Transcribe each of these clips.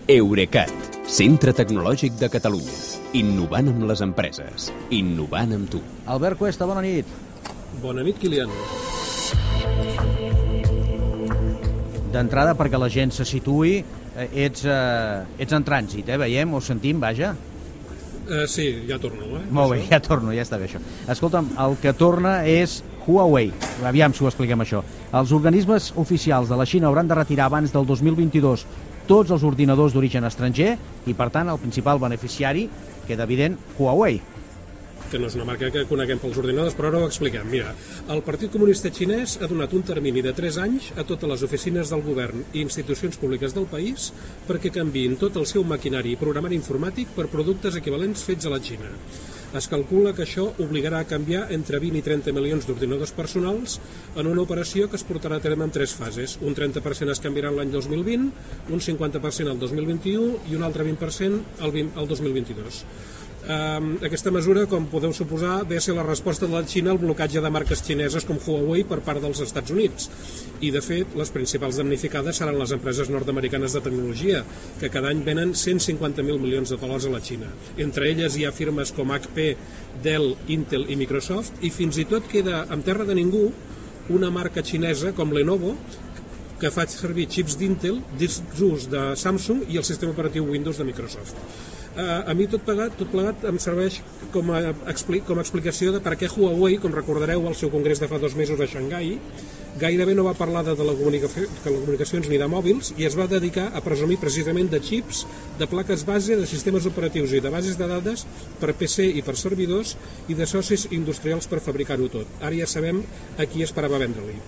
Eurecat, centre tecnològic de Catalunya. Innovant amb les empreses. Innovant amb tu. Albert Cuesta, bona nit. Bona nit, Kilian. D'entrada, perquè la gent se situï, ets en trànsit, veiem o sentim, vaja? Sí, ja torno. Molt bé, ja torno, ja està bé això. Escolta'm, el que torna és Huawei. Aviam si ho expliquem això. Els organismes oficials de la Xina hauran de retirar abans del 2022 tots els ordinadors d'origen estranger i, per tant, el principal beneficiari queda evident Huawei. Que no és una marca que coneguem pels ordinadors, però ara ho expliquem. Mira, el Partit Comunista Xinès ha donat un termini de 3 anys a totes les oficines del govern i institucions públiques del país perquè canviïn tot el seu maquinari i programari informàtic per productes equivalents fets a la Xina. Es calcula que això obligarà a canviar entre 20 i 30 milions d'ordinadors personals en una operació que es portarà a terme en 3 fases. Un 30% es canviarà l'any 2020, un 50% el 2021 i un altre 20% el 2022. Aquesta mesura, com podeu suposar, ve a ser la resposta de la Xina al blocatge de marques xineses com Huawei per part dels Estats Units. I, de fet, les principals damnificades seran les empreses nord-americanes de tecnologia, que cada any venen 150.000 milions de dòlars a la Xina. Entre elles hi ha firmes com HP, Dell, Intel i Microsoft, i fins i tot queda en terra de ningú una marca xinesa com Lenovo, que fa servir xips d'Intel, discs durs de Samsung i el sistema operatiu Windows de Microsoft. A mi tot plegat em serveix com a explicació de per què Huawei, com recordareu al seu congrés de fa 2 mesos a Xangai, gairebé no va parlar de telecomunicacions ni de mòbils i es va dedicar a presumir precisament de xips, de plaques base, de sistemes operatius i de bases de dades per PC i per servidors i de socis industrials per fabricar-ho tot. Ara ja sabem a qui esperava vendre-li.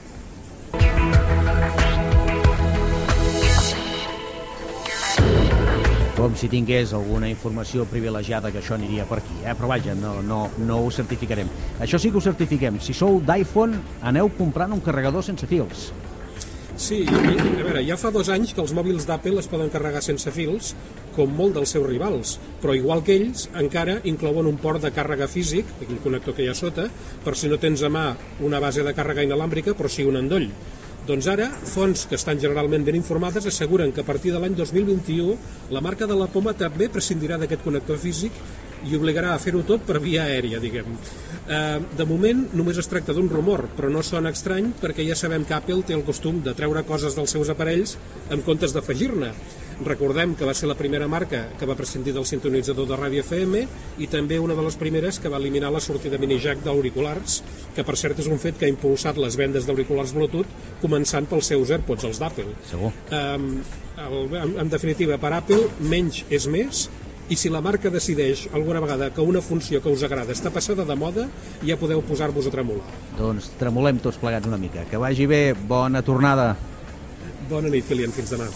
Com si tingués alguna informació privilegiada que això aniria per aquí, però vaja, no ho certificarem. Això sí que ho certifiquem. Si sou d'iPhone, aneu comprant un carregador sense fils. Sí, a veure, ja fa 2 anys que els mòbils d'Apple es poden carregar sense fils, com molt dels seus rivals, però igual que ells, encara inclouen un port de càrrega físic, el connector que hi ha sota, per si no tens a mà una base de càrrega inalàmbrica, però sí un endoll. Doncs ara, fonts que estan generalment ben informades asseguren que a partir de l'any 2021 la marca de la Poma també prescindirà d'aquest connector físic i obligarà a fer-ho tot per via aèria, diguem. De moment només es tracta d'un rumor, però no sona estrany perquè ja sabem que Apple té el costum de treure coses dels seus aparells en comptes d'afegir-ne. Recordem que va ser la primera marca que va prescindir del sintonitzador de ràdio FM i també una de les primeres que va eliminar la sortida mini jack d'auriculars, que per cert és un fet que ha impulsat les vendes d'auriculars Bluetooth, començant pels seus AirPods, els d'Apple. Segur. En definitiva, per Apple, menys és més, i si la marca decideix alguna vegada que una funció que us agrada està passada de moda, ja podeu posar-vos a tremolar. Doncs tremolem tots plegats una mica. Que vagi bé, bona tornada. Bona nit, Kilian, fins demà.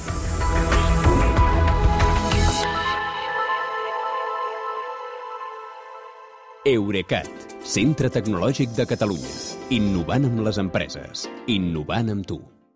Eurecat, centre tecnològic de Catalunya. Innovant amb les empreses. Innovant amb tu.